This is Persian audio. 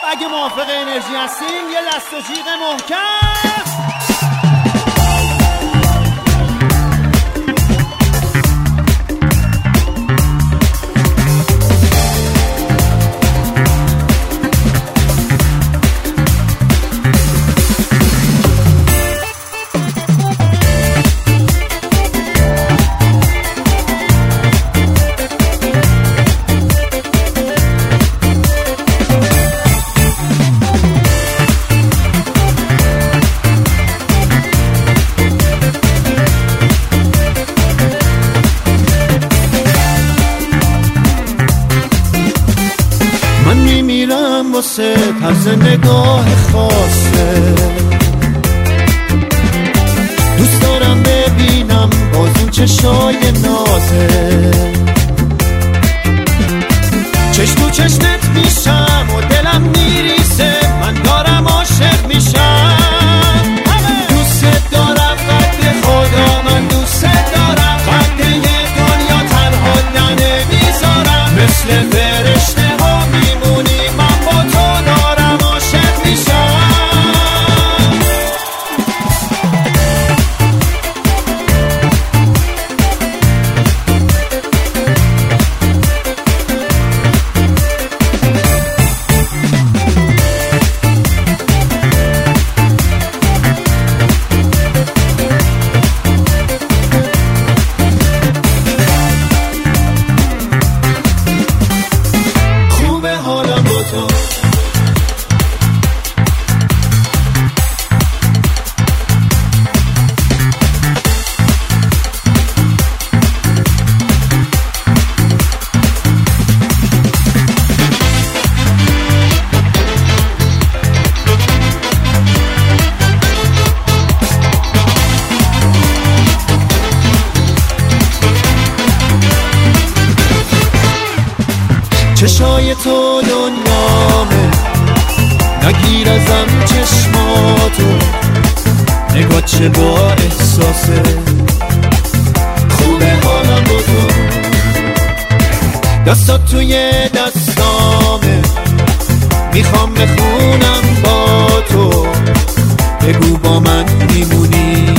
اگه موافق انرژی هستین یه دست و جیغ محکم. واسه طرز نگاه خاصه، دوست دارم ببینم باز اون چشای نازه، چشم تو چشمت میشم و دلم میریسه، من دارم عاشق میشم. دوست دارم قد خدا، من دوست دارم قد یه دنیا تنها نمیذارم، مثل فرشته ها میمونی، من با تو دارم عاشق میشم. چشای تو دنیامه، نگیر ازم چشماتو، نگاه چه با احساسه، خوبه حالم با تو، دستات توی دستامه، میخوام بخونم با تو، بگو با من میمونی